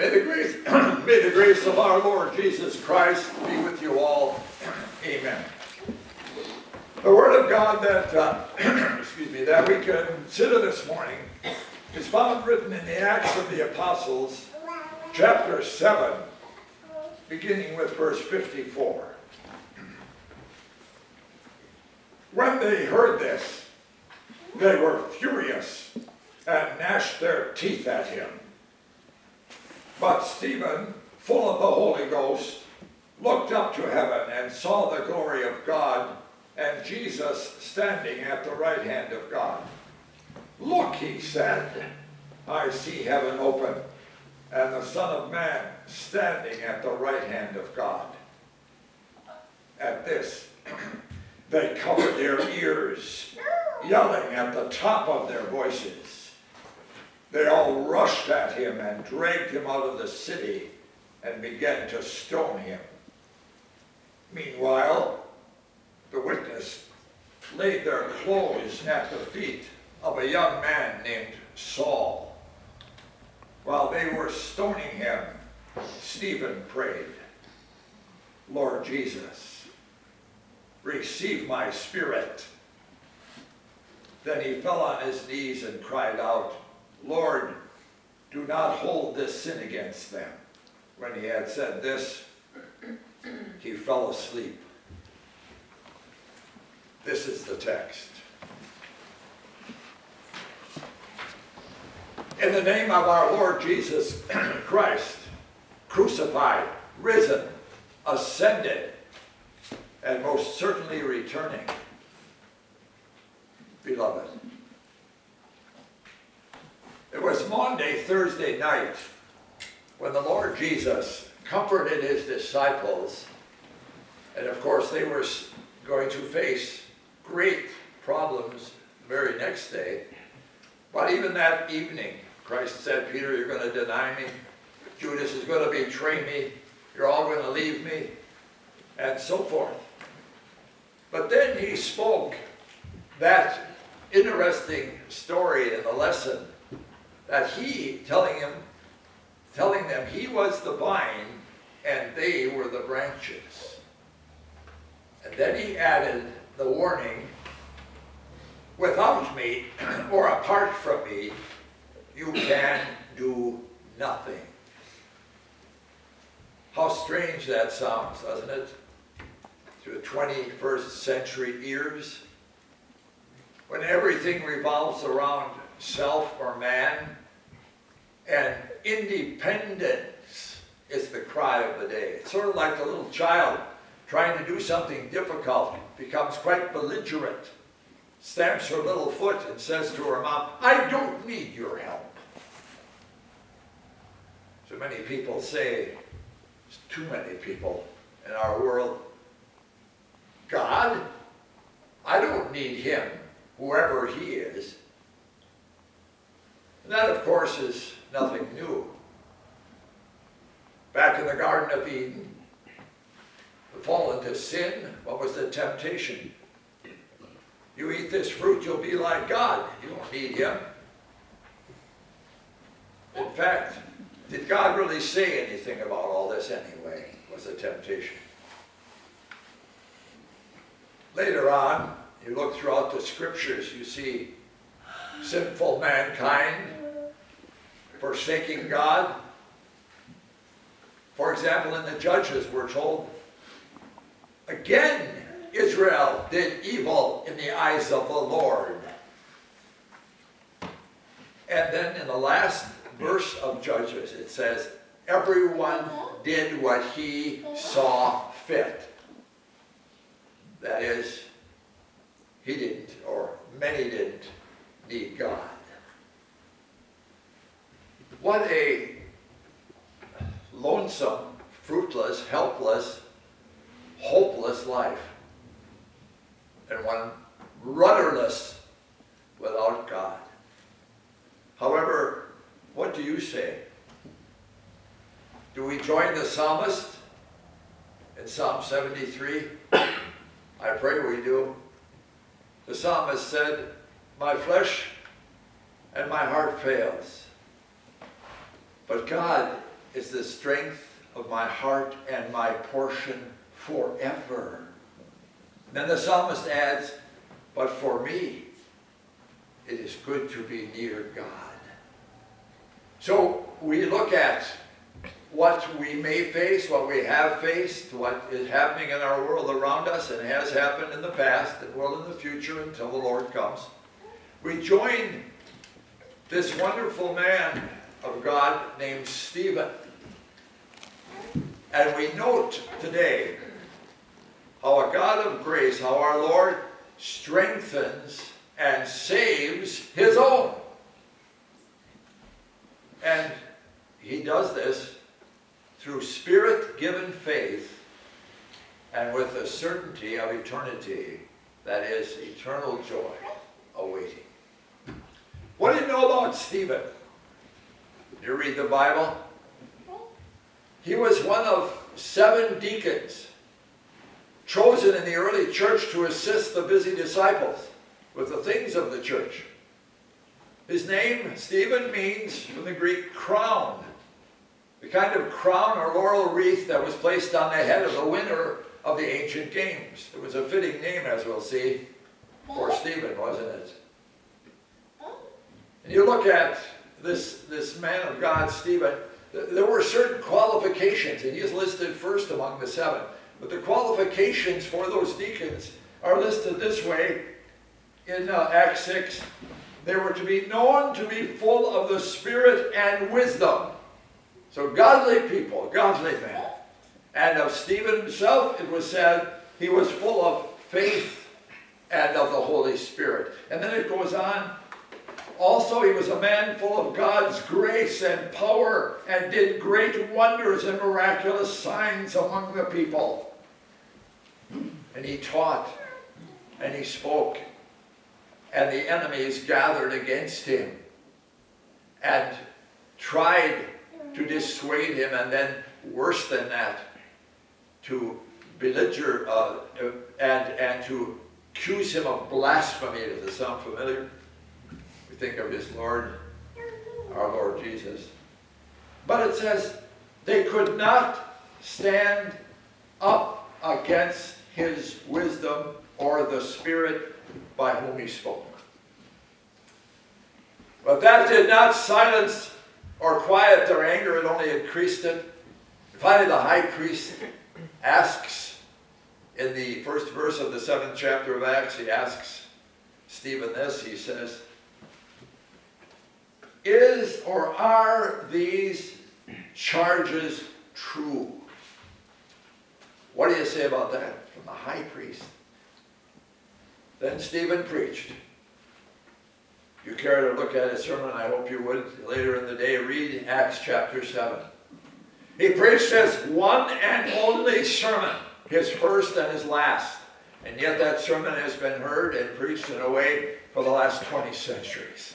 May the grace, may the grace of our Lord Jesus Christ be with you all. Amen. The Word of God that, that we consider this morning is found written in the Acts of the Apostles, chapter 7, beginning with verse 54. When they heard this, they were furious and gnashed their teeth at him. But Stephen, full of the Holy Ghost, looked up to heaven and saw the glory of God and Jesus standing at the right hand of God. "Look," he said, "I see heaven open, and the Son of Man standing at the right hand of God." At this, they covered their ears, yelling at the top of their voices. They all rushed at him and dragged him out of the city and began to stone him. Meanwhile, the witness laid their clothes at the feet of a young man named Saul. While they were stoning him, Stephen prayed, "Lord Jesus, receive my spirit." Then he fell on his knees and cried out, "Lord, do not hold this sin against them." When he had said this, he fell asleep. This is the text. In the name of our Lord Jesus Christ, crucified, risen, ascended, and most certainly returning, beloved, it was Maundy Thursday night when the Lord Jesus comforted his disciples, and of course they were going to face great problems the very next day. But even that evening, Christ said, "Peter, you're going to deny me. Judas is going to betray me. You're all going to leave me," and so forth. But then he spoke that interesting story in the lesson that he, telling them he was the vine and they were the branches. And then he added the warning, "Without me or apart from me, you can do nothing." How strange that sounds, doesn't it? To 21st century ears, when everything revolves around self or man, and independence is the cry of the day. It's sort of like a little child trying to do something difficult, becomes quite belligerent, stamps her little foot and says to her mom, "I don't need your help." So many people say, too many people in our world, "God, I don't need him, whoever he is." And that, of course, is nothing new. Back in the Garden of Eden, the fall into sin, what was the temptation? You eat this fruit, you'll be like God. You don't need him. In fact, did God really say anything about all this anyway? Was the temptation. Later on, you look throughout the scriptures, you see sinful mankind forsaking God. For example, in the Judges, we're told, "Again Israel did evil in the eyes of the Lord." And then in the last verse of Judges, it says, "Everyone did what he saw fit." That is, he didn't, or many didn't, need God. What a lonesome, fruitless, helpless, hopeless life. And one rudderless without God. However, what do you say? Do we join the psalmist in Psalm 73? I pray we do. The psalmist said, "My flesh and my heart fails, but God is the strength of my heart and my portion forever. Then the psalmist adds, but for me, it is good to be near God. So we look at what we may face, what we have faced, what is happening in our world around us and has happened in the past and will in the future until the Lord comes. We join this wonderful man of God named Stephen. And we note today how a God of grace, how our Lord strengthens and saves his own. And he does this through Spirit-given faith and with the certainty of eternity, that is, eternal joy awaiting. What do you know about Stephen? You read the Bible? He was one of 7 deacons chosen in the early church to assist the busy disciples with the things of the church. His name, Stephen, means from the Greek crown, the kind of crown or laurel wreath that was placed on the head of the winner of the ancient games. It was a fitting name, as we'll see, for Stephen, wasn't it? And you look at this man of God, Stephen, there were certain qualifications, and he is listed first among the 7. But the qualifications for those deacons are listed this way in Acts 6. They were to be known to be full of the Spirit and wisdom. So godly people, godly men. And of Stephen himself, it was said he was full of faith and of the Holy Spirit. And then it goes on. Also, he was a man full of God's grace and power and did great wonders and miraculous signs among the people. And he taught and he spoke. And the enemies gathered against him and tried to dissuade him, and then, worse than that, to belliger and to accuse him of blasphemy. Does it sound familiar? We think of his Lord, our Lord Jesus. But it says they could not stand up against his wisdom or the Spirit by whom he spoke. But that did not silence or quiet their anger, it only increased it. Finally, the high priest asks, in the first verse of the 7th chapter of Acts, he asks Stephen this, he says, is or are these charges true? What do you say about that? From the high priest. Then Stephen preached. If you care to look at his sermon, I hope you would later in the day, read Acts chapter 7. He preached his one and only sermon, his first and his last. And yet that sermon has been heard and preached in a way for the last 20 centuries.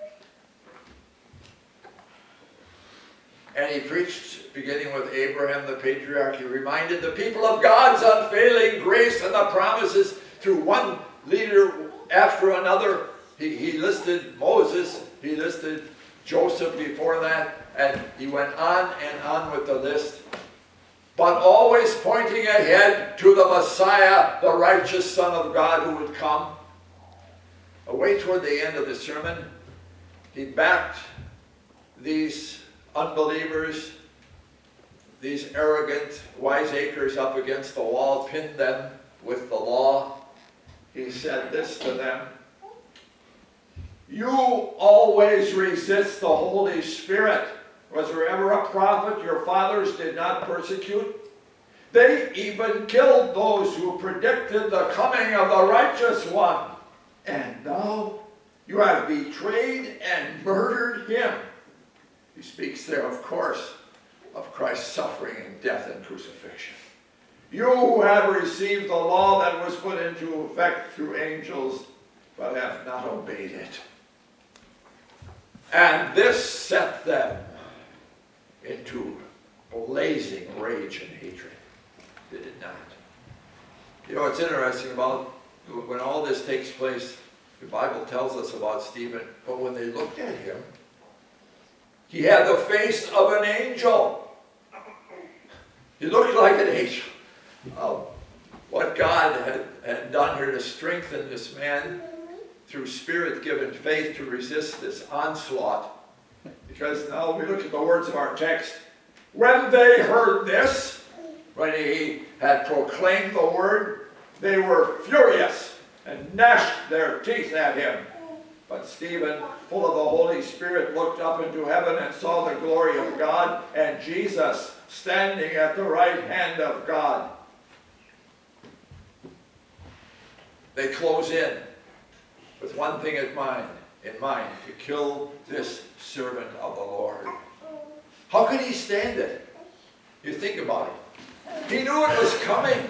And he preached, beginning with Abraham the patriarch. He reminded the people of God's unfailing grace and the promises through one leader after another. He listed Moses, he listed Joseph before that, and he went on and on with the list. But always pointing ahead to the Messiah, the righteous Son of God who would come. Away toward the end of the sermon, he backed these unbelievers, these arrogant wiseacres up against the wall, pinned them with the law. He said this to them, you always resist the Holy Spirit. Was there ever a prophet your fathers did not persecute? They even killed those who predicted the coming of the righteous one. And now you have betrayed and murdered him. He speaks there, of course, of Christ's suffering and death and crucifixion. You who have received the law that was put into effect through angels, but have not obeyed it. And this set them into blazing rage and hatred. Did it not? You know, what's interesting about when all this takes place, the Bible tells us about Stephen, but when they looked at him, He had the face of an angel. He looked like an angel. What God had done here to strengthen this man through Spirit-given faith to resist this onslaught. Because now we look at the words of our text. When they heard this, when he had proclaimed the word, they were furious and gnashed their teeth at him. But Stephen, full of the Holy Spirit, looked up into heaven and saw the glory of God and Jesus standing at the right hand of God. They close in with one thing in mind, to kill this servant of the Lord. How could he stand it? You think about it. He knew it was coming.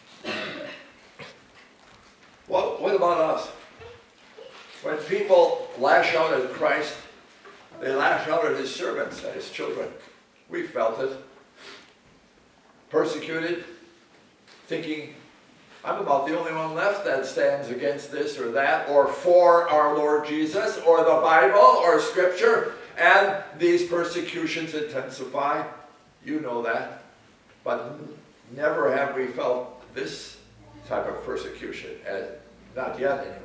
What about us? When people lash out at Christ, they lash out at his servants, at his children. We felt it. Persecuted, thinking, I'm about the only one left that stands against this or that, or for our Lord Jesus, or the Bible, or Scripture, and these persecutions intensify. You know that. But never have we felt this type of persecution, not yet anyway.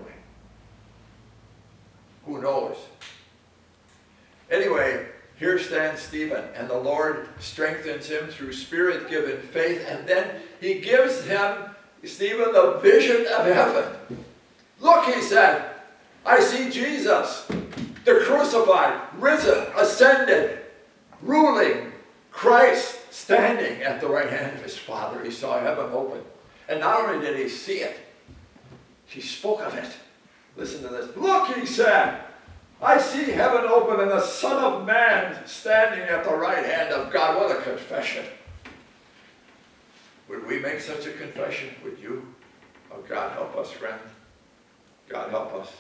Who knows? Anyway, here stands Stephen, and the Lord strengthens him through Spirit-given faith, and then he gives him, Stephen, the vision of heaven. Look, he said, I see Jesus, the crucified, risen, ascended, ruling, Christ standing at the right hand of his Father. He saw heaven open. And not only did he see it, he spoke of it. Listen to this. Look, he said, I see heaven open and the Son of Man standing at the right hand of God. What a confession. Would we make such a confession? Would you? Oh, God help us, friend. God help us.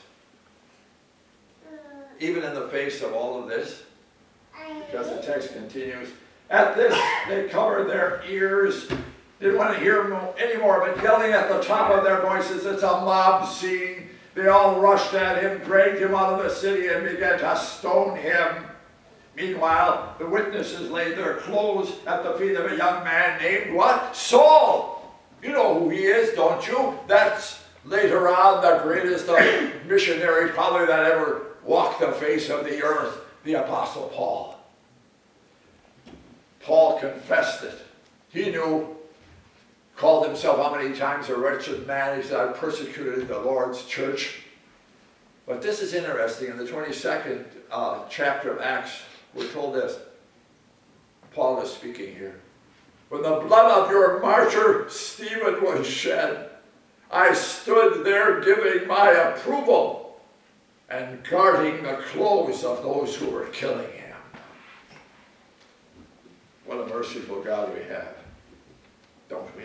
Even in the face of all of this, because the text continues, at this they covered their ears, didn't want to hear him anymore, but yelling at the top of their voices. It's a mob scene. They all rushed at him, dragged him out of the city, and began to stone him. Meanwhile, the witnesses laid their clothes at the feet of a young man named what? Saul. You know who he is, don't you? That's later on the greatest missionary probably that ever walked the face of the earth, the Apostle Paul. Paul confessed it. He knew, called himself how many times a wretched man. He said, I persecuted the Lord's church. But this is interesting. In the 22nd chapter of Acts, we're told this. Paul is speaking here. When the blood of your martyr Stephen was shed, I stood there giving my approval and guarding the clothes of those who were killing him. What a merciful God we have, don't we?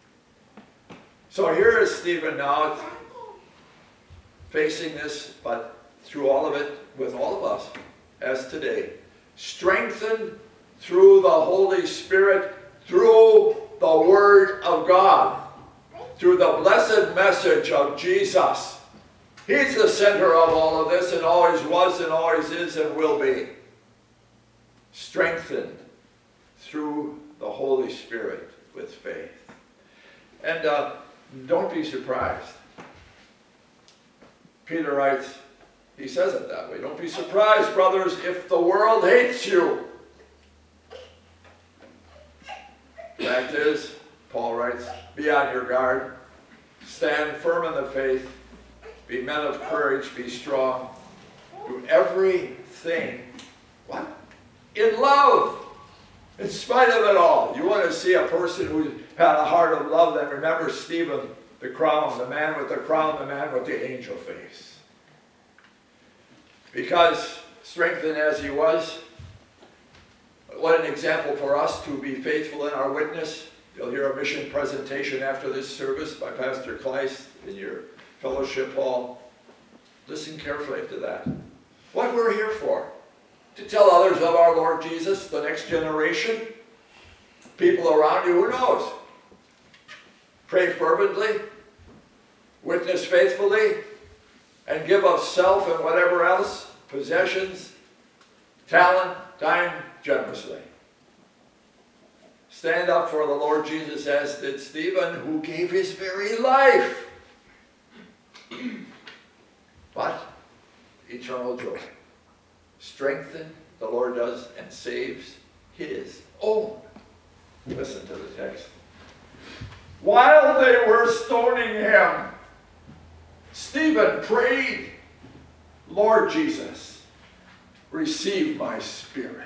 So here is Stephen now facing this, but through all of it, with all of us, as today, strengthened through the Holy Spirit, through the Word of God, through the blessed message of Jesus. He's the center of all of this, and always was, and always is, and will be. Strengthened through the Holy Spirit with faith. And don't be surprised. Peter writes, he says it that way. Don't be surprised, brothers, if the world hates you. Fact is, Paul writes, be on your guard. Stand firm in the faith. Be men of courage. Be strong. Do everything, what? In love. In spite of it all. You want to see a person who had a heart of love, then remember Stephen, the crown, the man with the crown, the man with the angel face. Because strengthened as he was, what an example for us to be faithful in our witness. You'll hear a mission presentation after this service by Pastor Kleist in your fellowship hall. Listen carefully to that. What we're here for. To tell others of our Lord Jesus, the next generation, people around you, who knows? Pray fervently, witness faithfully, and give of self and whatever else, possessions, talent, time generously. Stand up for the Lord Jesus, as did Stephen, who gave his very life. But eternal joy. Strengthen, the Lord does, and saves his own. Listen to the text. While they were stoning him, Stephen prayed, Lord Jesus, receive my spirit.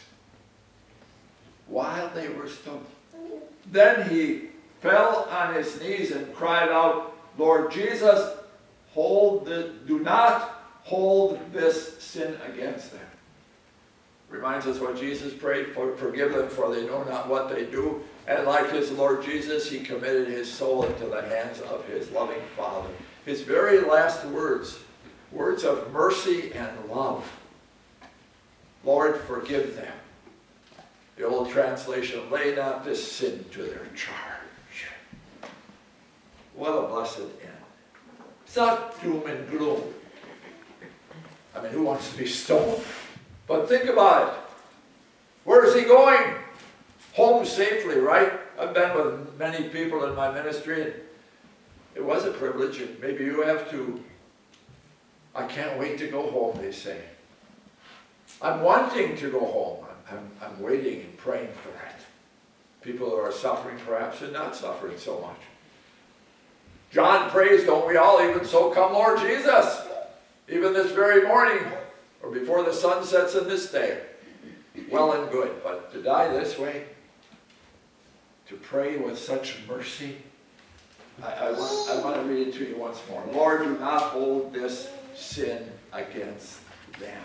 While they were stoning. Then he fell on his knees and cried out, Lord Jesus, do not hold this sin against them. Reminds us what Jesus prayed for. Forgive them, for they know not what they do. And like his Lord Jesus, he committed his soul into the hands of his loving Father. His very last words, words of mercy and love. Lord, forgive them. The old translation, lay not this sin to their charge. What a blessed end. It's not doom and gloom. I mean, who wants to be stoned? But think about it. Where is he going? Home safely, right? I've been with many people in my ministry, and it was a privilege, and maybe you have too. I can't wait to go home, they say. I'm wanting to go home. I'm waiting and praying for it. People who are suffering perhaps and not suffering so much. John prays, don't we all? Even so come Lord Jesus. Even this very morning, or before the sun sets in this day. Well and good, but to die this way, to pray with such mercy, I want to read it to you once more. Lord, do not hold this sin against them.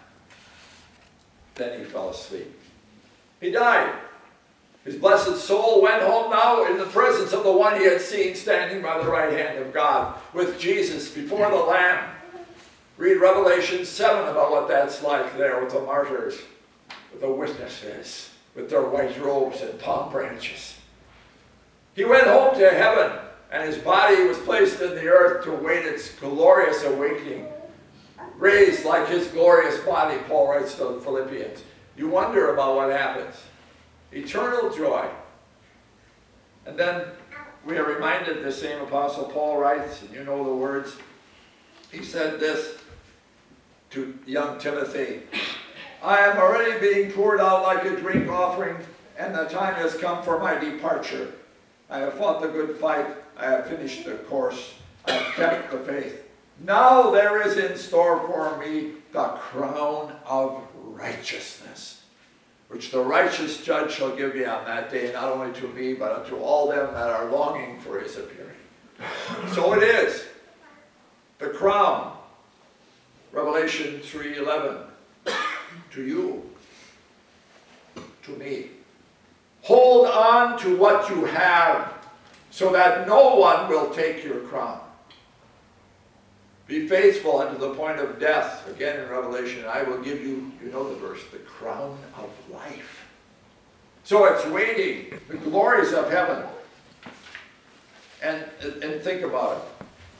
Then he fell asleep. He died. His blessed soul went home now in the presence of the one he had seen standing by the right hand of God, with Jesus before the Lamb. Read Revelation 7 about what that's like there with the martyrs, with the witnesses, with their white robes and palm branches. He went home to heaven, and his body was placed in the earth to await its glorious awakening. Raised like his glorious body, Paul writes to the Philippians. You wonder about what happens. Eternal joy. And then we are reminded, the same Apostle Paul writes, and you know the words. He said this to young Timothy. I am already being poured out like a drink offering, and the time has come for my departure. I have fought the good fight. I have finished the course. I have kept the faith. Now there is in store for me the crown of righteousness, which the righteous judge shall give me on that day, not only to me, but unto all them that are longing for his appearing. So it is. The crown. Revelation 3:11. To you. To me. Hold on to what you have, so that no one will take your crown. Be faithful unto the point of death. Again in Revelation, and I will give you, you know the verse, the crown of life. So it's waiting, the glories of heaven. And think about it.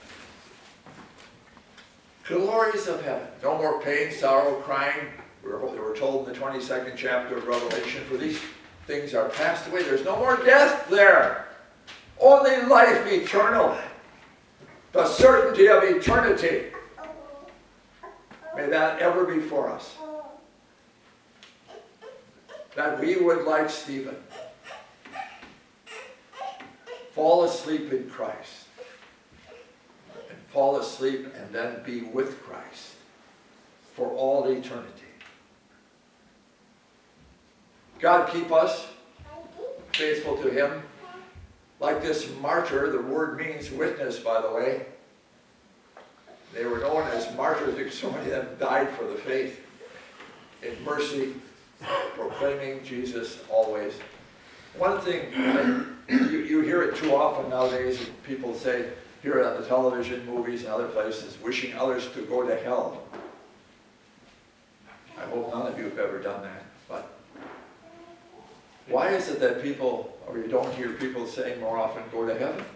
Glories of heaven. No more pain, sorrow, crying. We're told in the 22nd chapter of Revelation, for these things are passed away. There's no more death there. Only life eternal. The certainty of eternity. May that ever be for us. That we would, like Stephen, fall asleep in Christ. And fall asleep and then be with Christ for all eternity. God keep us faithful to him. Like this martyr, the word means witness, by the way. They were known as martyrs because so many of them died for the faith. In mercy, proclaiming Jesus always. One thing, you hear it too often nowadays, people say, hear it on the television, movies, and other places, wishing others to go to hell. I hope none of you have ever done that. But why is it that people, or you don't hear people saying more often, go to heaven?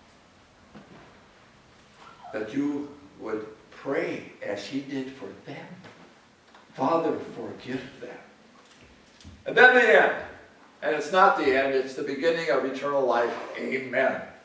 That you would pray as he did for them. Father, forgive them. And then the end. And it's not the end, it's the beginning of eternal life. Amen.